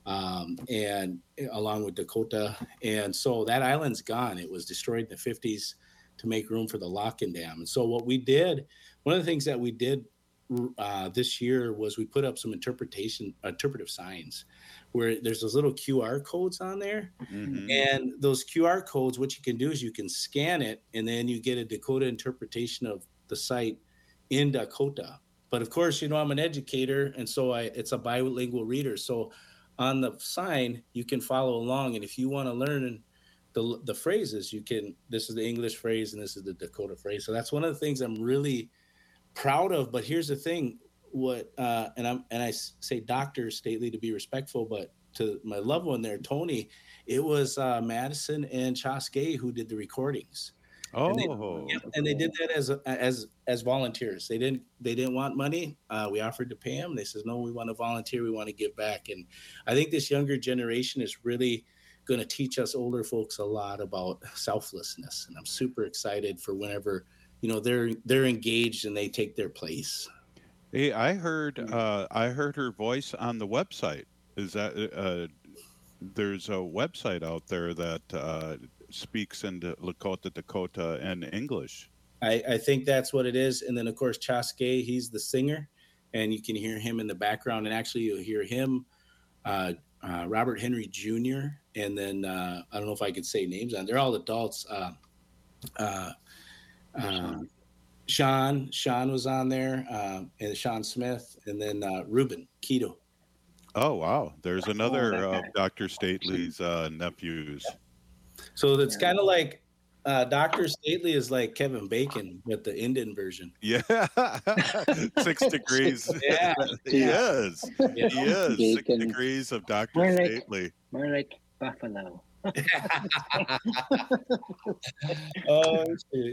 and along with Dakota. And so that island's gone. It was destroyed in the 50s to make room for the Locken Dam. And so what we did, one of the things that we did this year was we put up some interpretive signs where there's those little QR codes on there. Mm-hmm. And those QR codes, what you can do is you can scan it and then you get a Dakota interpretation of the site in Dakota. But of course, I'm an educator, and so it's a bilingual reader. So on the sign, you can follow along. And if you want to learn the phrases, you can, this is the English phrase and this is the Dakota phrase. So that's one of the things I'm really proud of. But here's the thing, and I say Dr. Stately to be respectful, but to my loved one there, Tony, it was Madison and Chaskey who did the recordings. Oh, and they did that as volunteers. They didn't want money. We offered to pay them. They said, no, we want to volunteer. We want to give back. And I think this younger generation is really going to teach us older folks a lot about selflessness. And I'm super excited for whenever they're engaged and they take their place. Hey, I heard her voice on the website. Is that there's a website out there that speaks in Lakota, Dakota, and English? I think that's what it is. And then of course Chaskey, he's the singer, and you can hear him in the background. And actually you'll hear him, Robert Henry Jr. And then I don't know if I could say names on. They're all adults. Sean was on there, and Sean Smith, and then Ruben Keto. Oh wow! There's another of Dr. Stately's nephews. So it's kind of like Dr. Stately is like Kevin Bacon with the Indian version. Yeah, 6 degrees. Yeah, he is. He is Bacon. 6 degrees of Dr. Stately. More like buffalo. Oh, shit.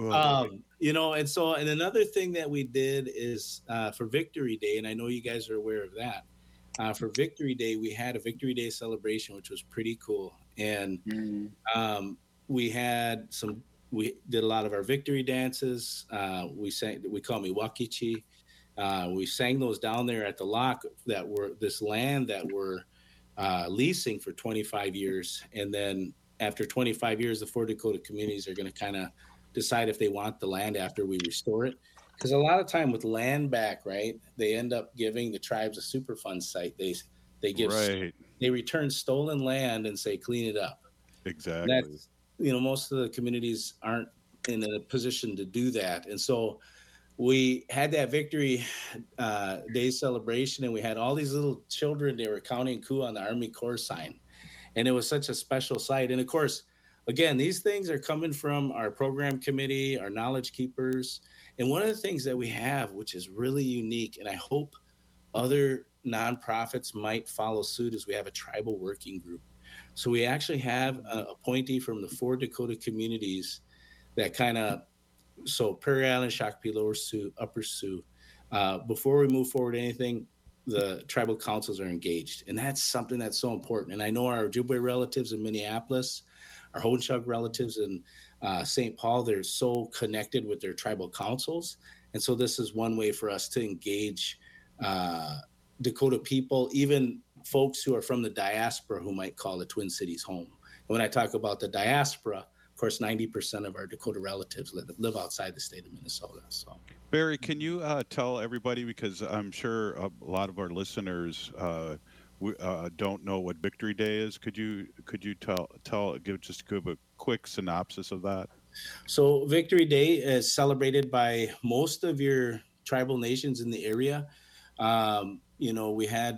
And another thing that we did is for Victory Day, and I know you guys are aware of that. For Victory Day, we had a Victory Day celebration, which was pretty cool. And we did a lot of our victory dances. We sang, we call me Wakichi. We sang those down there at the lock that were this land that we're leasing for 25 years. And then after 25 years, the 4 Dakota communities are going to kind of decide if they want the land after we restore it. Because a lot of time with land back, right, they end up giving the tribes a Superfund site. They give they return stolen land and say clean it up. Exactly. And that's, most of the communities aren't in a position to do that, and so we had that Victory Day celebration, and we had all these little children. They were counting coup on the Army Corps sign, and it was such a special sight. And of course, again, these things are coming from our program committee, our knowledge keepers. And one of the things that we have, which is really unique, and I hope other nonprofits might follow suit, is we have a tribal working group. So we actually have an appointee from the 4 Dakota communities that kind of, so Prairie Island, Shakopee, Lower Sioux, Upper Sioux. Before we move forward anything, the tribal councils are engaged. And that's something that's so important. And I know our Ojibwe relatives in Minneapolis, our Ho-Chunk relatives in St. Paul, they're so connected with their tribal councils. And so this is one way for us to engage Dakota people, even folks who are from the diaspora who might call the Twin Cities home. And when I talk about the diaspora, of course, 90% of our Dakota relatives live outside the state of Minnesota. So, Barry, can you tell everybody, because I'm sure a lot of our listeners don't know what Victory Day is. Could you give a quick synopsis of that? So Victory Day is celebrated by most of your tribal nations in the area. We had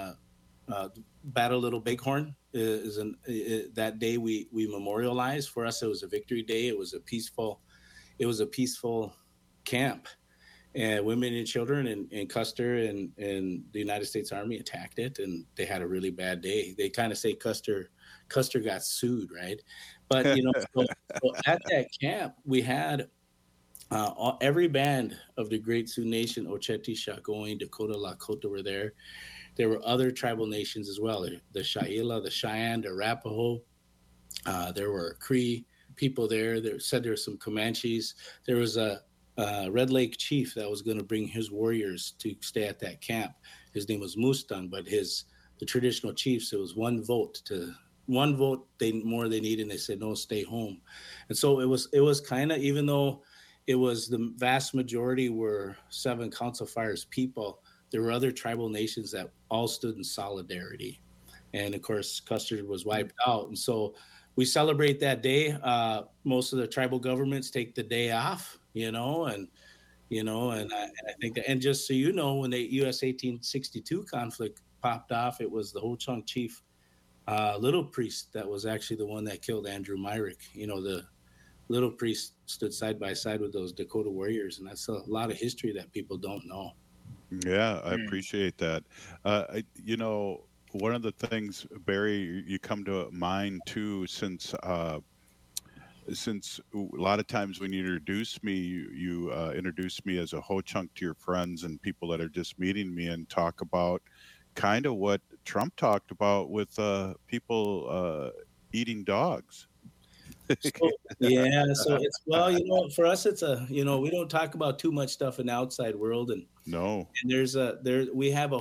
Battle Little Bighorn that day we memorialized. For us, it was a Victory Day. It was a peaceful camp. And women and children and Custer and the United States Army attacked it, and they had a really bad day. They kind of say Custer got sued, right? But so at that camp, we had every band of the Great Sioux Nation, Oceti, Shakopee, Dakota, Lakota were there. There were other tribal nations as well: the Shaila, the Cheyenne, the Arapaho. There were Cree people there. There were some Comanches. There was a Red Lake chief that was going to bring his warriors to stay at that camp. His name was Mustang, but the traditional chiefs, it was one vote they needed, and they said no, stay home. And so it was kind of, even though it was the vast majority were 7 Council Fires people, there were other tribal nations that all stood in solidarity. And of course, Custer was wiped out. And so we celebrate that day. Most of the tribal governments take the day off, and I think that, and just so you know, when the U.S. 1862 conflict popped off, it was the Ho-Chunk chief, Little Priest, that was actually the one that killed Andrew Myrick. The Little Priest stood side by side with those Dakota warriors, and that's a lot of history that people don't know. Yeah, I appreciate that. One of the things, Barry, you come to mind too, since a lot of times when you introduce me, you introduce me as a Ho-Chunk to your friends and people that are just meeting me, and talk about kind of what Trump talked about with people eating dogs. So it's, for us, it's we don't talk about too much stuff in the outside world, and we have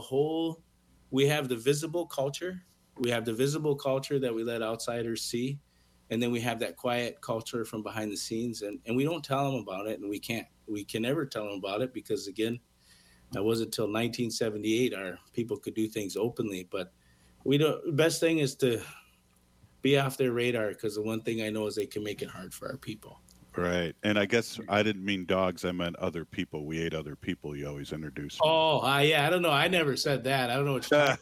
the visible culture. We have the visible culture that we let outsiders see. And then we have that quiet culture from behind the scenes, and we don't tell them about it, and we can never tell them about it, because again, that wasn't until 1978 our people could do things openly. But the best thing is to be off their radar, because the one thing I know is they can make it hard for our people. Right. And I guess I didn't mean dogs, I meant other people. We ate other people. You always introduced me. Oh, yeah. I don't know. I never said that. I don't know what you're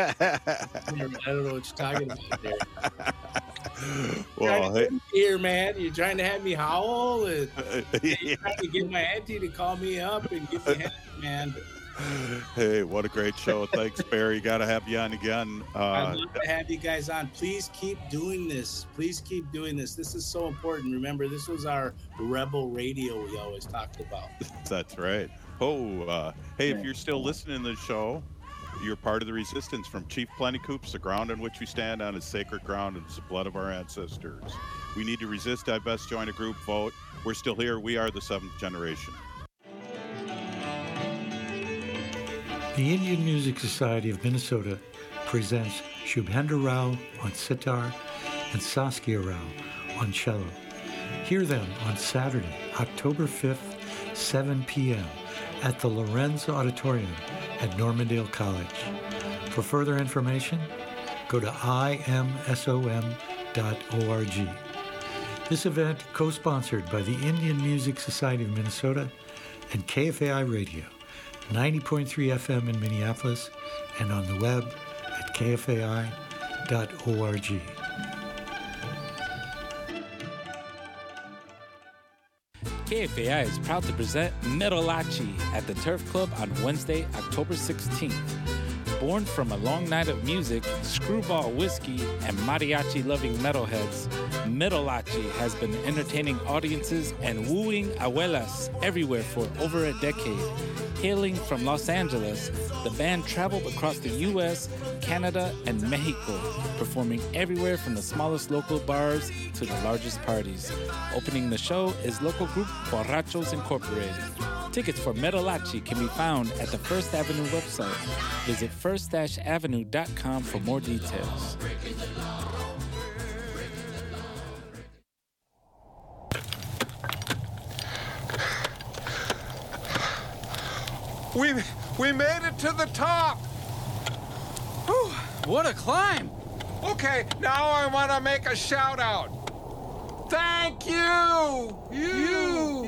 talking about there. Well, here, man, you're trying to have me howl, and you're trying to get my auntie to call me up and give me head, man. Hey, what a great show. Thanks, Barry. Got to have you on again. I'd love to have you guys on. Please keep doing this. This is so important. Remember, this was our rebel radio we always talked about. That's right. Hey, if you're still listening to the show, you're part of the resistance. From Chief Plentycoops, the ground on which we stand on is sacred ground, and it's the blood of our ancestors. We need to resist, divest, join a group, vote. We're still here. We are the 7th generation. The Indian Music Society of Minnesota presents Shubhendra Rao on sitar and Saskia Rao on cello. Hear them on Saturday, October 5th, 7 p.m. at the Lorenz Auditorium at Normandale College. For further information, go to imsom.org. This event co-sponsored by the Indian Music Society of Minnesota and KFAI Radio, 90.3 FM in Minneapolis, and on the web at kfai.org. KFAI is proud to present Metalachi at the Turf Club on Wednesday, October 16th. Born from a long night of music, screwball whiskey, and mariachi-loving metalheads, Metalachi has been entertaining audiences and wooing abuelas everywhere for over a decade. Hailing from Los Angeles, the band traveled across the U.S., Canada, and Mexico, performing everywhere from the smallest local bars to the largest parties. Opening the show is local group Borrachos Incorporated. Tickets for Metalachi can be found at the First Avenue website. Visit first-avenue.com for more details. We made it to the top! Whew, what a climb! Okay, now I want to make a shout out. Thank you! You!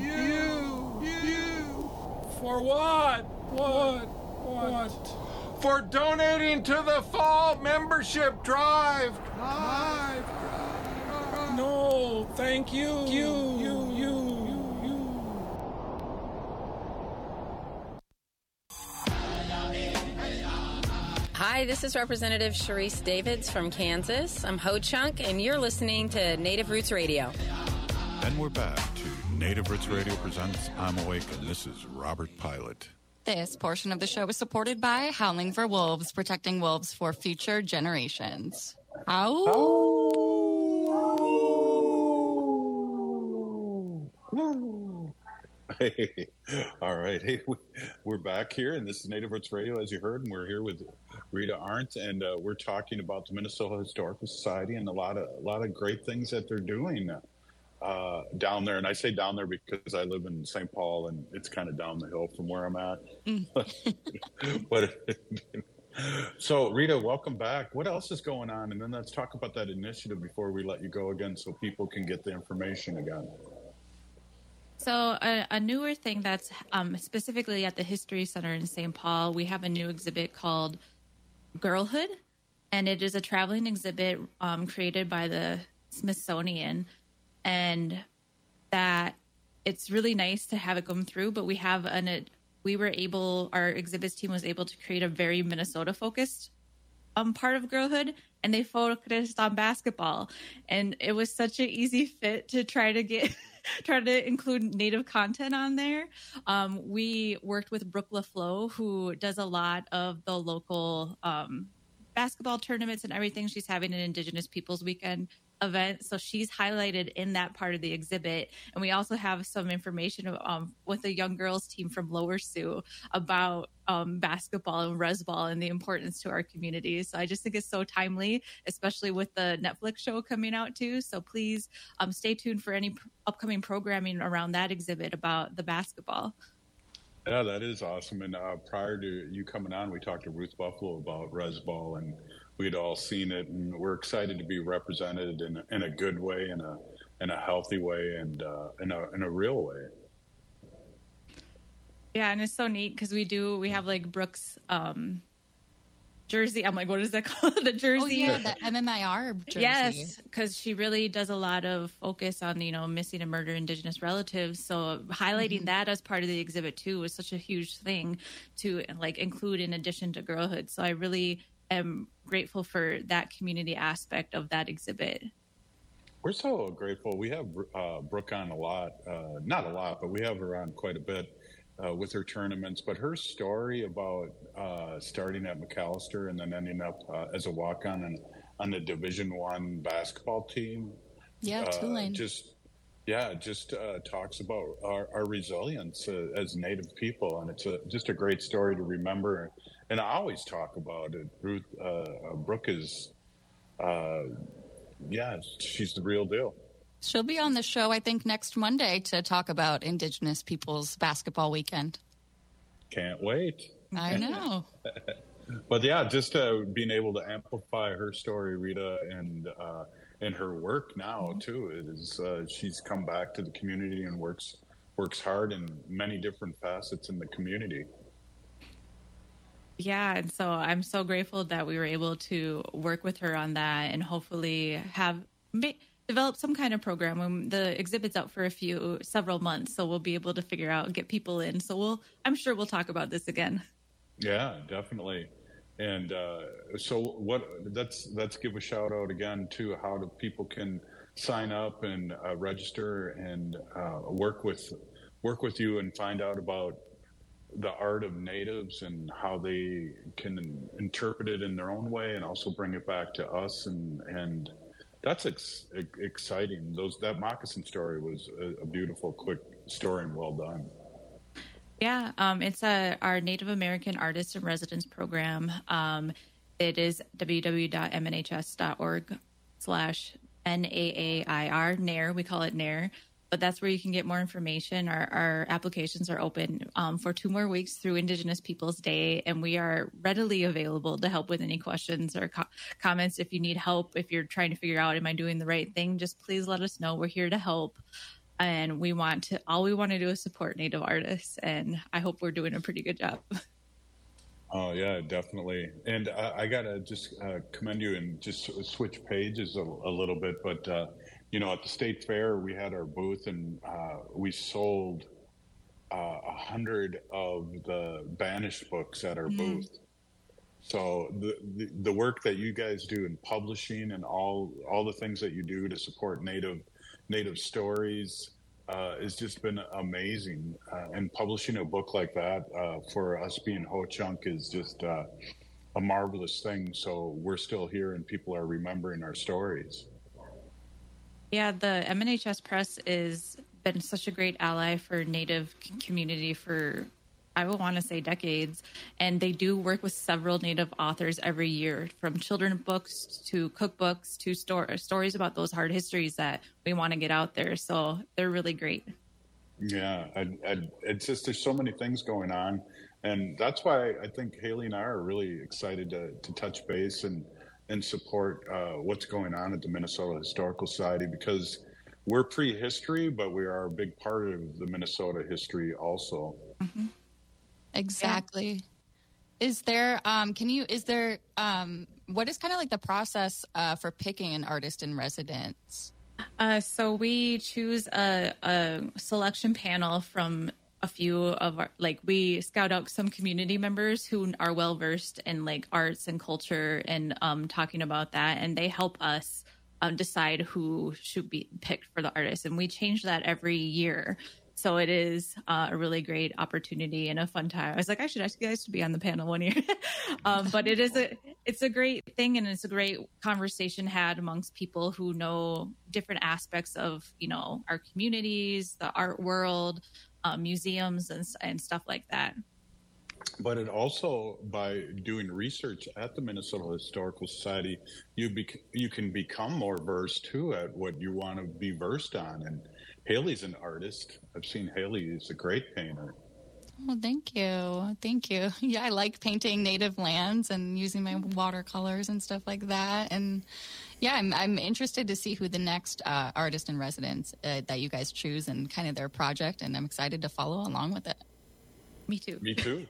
For what? What? For donating to the fall membership drive! No, thank you. Hi, this is Representative Sharice Davids from Kansas. I'm Ho Chunk, and you're listening to Native Roots Radio. And we're back to Native Roots Radio presents I'm Awake, and this is Robert Pilot. This portion of the show is supported by Howling for Wolves, protecting wolves for future generations. Hey, all right. Hey, we're back here, and this is Native Roots Radio, as you heard, and we're here with Rita Arndt, and we're talking about the Minnesota Historical Society and a lot of great things that they're doing down there. And I say down there because I live in St. Paul, and it's kind of down the hill from where I'm at. So, Rita, welcome back. What else is going on? And then let's talk about that initiative before we let you go again, so people can get the information again. So a newer thing that's specifically at the History Center in St. Paul, we have a new exhibit called Girlhood, and it is a traveling exhibit created by the Smithsonian, and that it's really nice to have it come through, but our exhibits team was able to create a very Minnesota focused part of Girlhood, and they focused on basketball, and it was such an easy fit to try to include Native content on there. We worked with Brooke LaFleur, who does a lot of the local basketball tournaments and everything. She's having an Indigenous Peoples Weekend event, so she's highlighted in that part of the exhibit. And we also have some information with the young girls team from Lower Sioux about basketball and resball and the importance to our communities. So I just think it's so timely, especially with the Netflix show coming out too. So please stay tuned for any upcoming programming around that exhibit about the basketball. Yeah, that is awesome. And prior to you coming on, we talked to Ruth Buffalo about resball, and we'd all seen it, and we're excited to be represented in a good way, in a healthy way, and in a real way. Yeah, and it's so neat because we have like Brooke's jersey. I'm like, what is that called? The jersey? Oh yeah, the MMIR jersey. Yes, because she really does a lot of focus on missing and murdered Indigenous relatives. So highlighting that as part of the exhibit too was such a huge thing to include in addition to Girlhood. So I really am grateful for that community aspect of that exhibit. We're so grateful. We have Brooke on a lot, not a lot, but we have her on quite a bit with her tournaments. But her story about starting at McAllister and then ending up as a walk-on on the Division I basketball team. Yeah, Tulane. Yeah, it just talks about our resilience as Native people, and it's just a great story to remember. And I always talk about it. Ruth Brooke is, she's the real deal. She'll be on the show, I think, next Monday to talk about Indigenous Peoples Basketball Weekend. Can't wait. I know. But yeah, just being able to amplify her story, Rita, and her work now too. It is she's come back to the community and works hard in many different facets in the community. Yeah, and so I'm so grateful that we were able to work with her on that and hopefully develop some kind of program. The exhibit's out for several months, so we'll be able to figure out, get people in. So I'm sure we'll talk about this again. Yeah, definitely. And so let's give a shout out again to how the people can sign up and register and work with you and find out about the art of Natives and how they can interpret it in their own way and also bring it back to us. And that's exciting. That moccasin story was a beautiful, quick story and well done. Yeah, it's our Native American Artists in Residence program. It is www.mnhs.org/NAAIR, NAIR. We call it NAIR, but that's where you can get more information. Our applications are open for 2 more weeks through Indigenous Peoples Day, and we are readily available to help with any questions or comments. If you need help, if you're trying to figure out, am I doing the right thing, just please let us know. We're here to help. And all we want to do is support Native artists, and I hope we're doing a pretty good job. Oh yeah, definitely. And I gotta just commend you and just switch pages a little bit. But at the state fair, we had our booth, and we sold 100 of the banished books at our booth. So the work that you guys do in publishing and all the things that you do to support Native stories has just been amazing. And publishing a book like that for us being Ho-Chunk is just a marvelous thing. So we're still here and people are remembering our stories. Yeah, the MNHS Press has been such a great ally for Native community for, I would want to say, decades. And they do work with several Native authors every year, from children's books to cookbooks to stories about those hard histories that we want to get out there. So they're really great. Yeah, it's just, there's so many things going on. And that's why I think Haley and I are really excited to touch base and support what's going on at the Minnesota Historical Society, because we're prehistory, but we are a big part of the Minnesota history also. Mm-hmm. Exactly. Yeah. What is kind of like the process for picking an artist in residence? So we choose a selection panel from a few of our, we scout out some community members who are well versed in arts and culture and talking about that, and they help us decide who should be picked for the artist, and we change that every year. So it is a really great opportunity and a fun time. I was like, I should ask you guys to be on the panel one year. But it's a great thing, and it's a great conversation had amongst people who know different aspects of, our communities, the art world, museums and stuff like that. But it also, by doing research at the Minnesota Historical Society, you can become more versed too at what you want to be versed on. And Haley's an artist. I've seen Haley is a great painter. Oh, thank you. Thank you. Yeah, I like painting native lands and using my watercolors and stuff like that. And yeah, I'm interested to see who the next artist in residence that you guys choose and kind of their project. And I'm excited to follow along with it. Me too. Me too.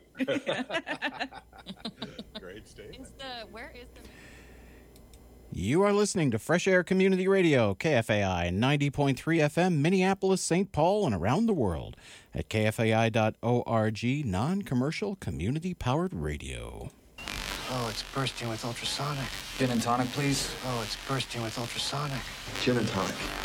Great statement. Where is the... You are listening to Fresh Air Community Radio, KFAI 90.3 FM, Minneapolis, St. Paul, and around the world at kfai.org, non-commercial, community-powered radio. Oh, it's bursting with ultrasonic. Gin and tonic, please. Oh, it's bursting with ultrasonic. Gin and tonic.